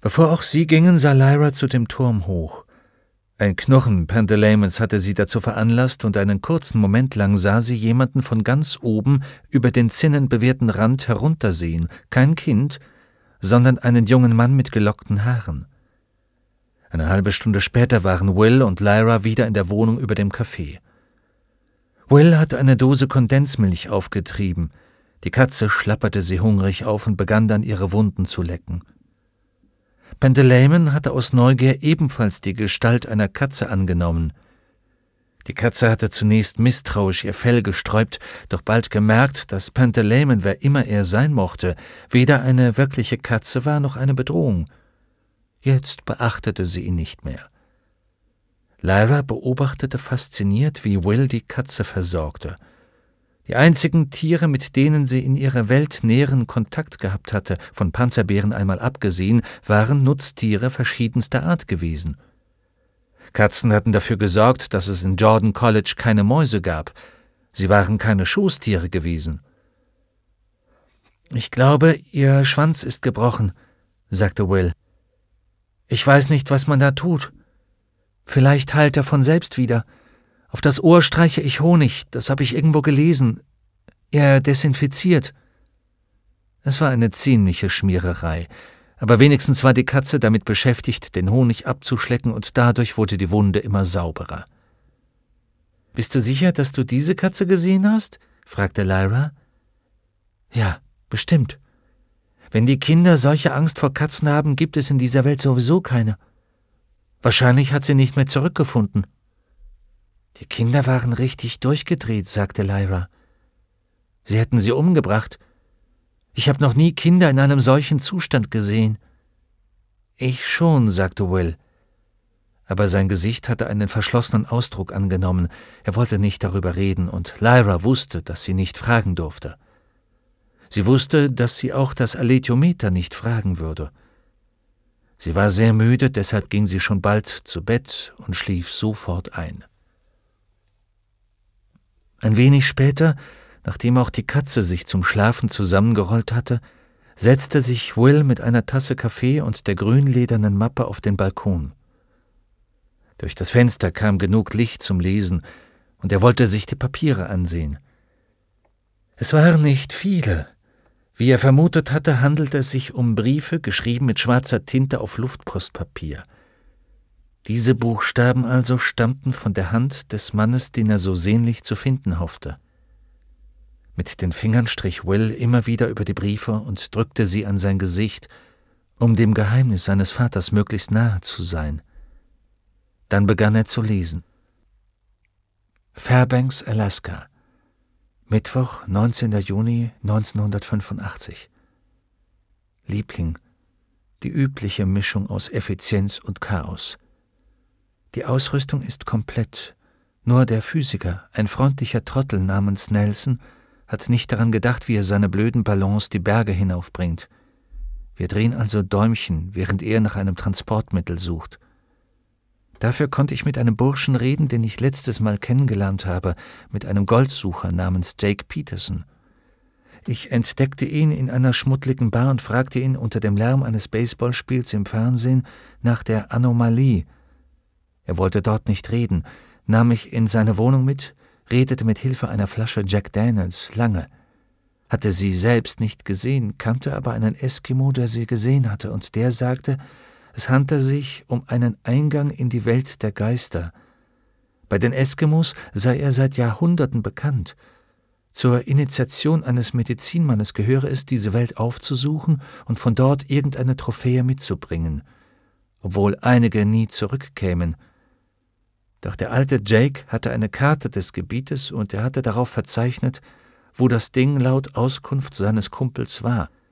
Bevor auch sie gingen, sah Lyra zu dem Turm hoch. Ein Knurren Pentelamons hatte sie dazu veranlasst, und einen kurzen Moment lang sah sie jemanden von ganz oben über den zinnenbewehrten Rand heruntersehen, kein Kind, sondern einen jungen Mann mit gelockten Haaren. Eine halbe Stunde später waren Will und Lyra wieder in der Wohnung über dem Café. Will hatte eine Dose Kondensmilch aufgetrieben. Die Katze schlapperte sie hungrig auf und begann dann ihre Wunden zu lecken. Pentelamon hatte aus Neugier ebenfalls die Gestalt einer Katze angenommen. Die Katze hatte zunächst misstrauisch ihr Fell gesträubt, doch bald gemerkt, dass Pentelamon, wer immer er sein mochte, weder eine wirkliche Katze war noch eine Bedrohung. Jetzt beachtete sie ihn nicht mehr. Lyra beobachtete fasziniert, wie Will die Katze versorgte. Die einzigen Tiere, mit denen sie in ihrer Welt näheren Kontakt gehabt hatte, von Panzerbären einmal abgesehen, waren Nutztiere verschiedenster Art gewesen. Katzen hatten dafür gesorgt, dass es in Jordan College keine Mäuse gab. Sie waren keine Schoßtiere gewesen. »Ich glaube, ihr Schwanz ist gebrochen«, sagte Will. »Ich weiß nicht, was man da tut. Vielleicht heilt er von selbst wieder. Auf das Ohr streiche ich Honig, das habe ich irgendwo gelesen. Er desinfiziert.« Es war eine ziemliche Schmiererei, aber wenigstens war die Katze damit beschäftigt, den Honig abzuschlecken, und dadurch wurde die Wunde immer sauberer. »Bist du sicher, dass du diese Katze gesehen hast?« fragte Lyra. »Ja, bestimmt. Wenn die Kinder solche Angst vor Katzen haben, gibt es in dieser Welt sowieso keine. Wahrscheinlich hat sie nicht mehr zurückgefunden.« »Die Kinder waren richtig durchgedreht«, sagte Lyra. »Sie hätten sie umgebracht. Ich habe noch nie Kinder in einem solchen Zustand gesehen.« »Ich schon«, sagte Will. Aber sein Gesicht hatte einen verschlossenen Ausdruck angenommen. Er wollte nicht darüber reden, und Lyra wusste, dass sie nicht fragen durfte. Sie wusste, dass sie auch das Alethiometer nicht fragen würde. Sie war sehr müde, deshalb ging sie schon bald zu Bett und schlief sofort ein. Ein wenig später, nachdem auch die Katze sich zum Schlafen zusammengerollt hatte, setzte sich Will mit einer Tasse Kaffee und der grünledernen Mappe auf den Balkon. Durch das Fenster kam genug Licht zum Lesen, und er wollte sich die Papiere ansehen. Es waren nicht viele. Wie er vermutet hatte, handelte es sich um Briefe, geschrieben mit schwarzer Tinte auf Luftpostpapier. Diese Buchstaben also stammten von der Hand des Mannes, den er so sehnlich zu finden hoffte. Mit den Fingern strich Will immer wieder über die Briefe und drückte sie an sein Gesicht, um dem Geheimnis seines Vaters möglichst nahe zu sein. Dann begann er zu lesen. Fairbanks, Alaska. Mittwoch, 19. Juni 1985. Liebling, die übliche Mischung aus Effizienz und Chaos. Die Ausrüstung ist komplett. Nur der Physiker, ein freundlicher Trottel namens Nelson, hat nicht daran gedacht, wie er seine blöden Ballons die Berge hinaufbringt. Wir drehen also Däumchen, während er nach einem Transportmittel sucht. Dafür konnte ich mit einem Burschen reden, den ich letztes Mal kennengelernt habe, mit einem Goldsucher namens Jake Peterson. Ich entdeckte ihn in einer schmuddeligen Bar und fragte ihn unter dem Lärm eines Baseballspiels im Fernsehen nach der Anomalie. Er wollte dort nicht reden, nahm mich in seine Wohnung mit, redete mit Hilfe einer Flasche Jack Daniels lange. Hatte sie selbst nicht gesehen, kannte aber einen Eskimo, der sie gesehen hatte, und der sagte, es handle sich um einen Eingang in die Welt der Geister. Bei den Eskimos sei er seit Jahrhunderten bekannt. Zur Initiation eines Medizinmannes gehöre es, diese Welt aufzusuchen und von dort irgendeine Trophäe mitzubringen, obwohl einige nie zurückkämen. Doch der alte Jake hatte eine Karte des Gebietes und er hatte darauf verzeichnet, wo das Ding laut Auskunft seines Kumpels war.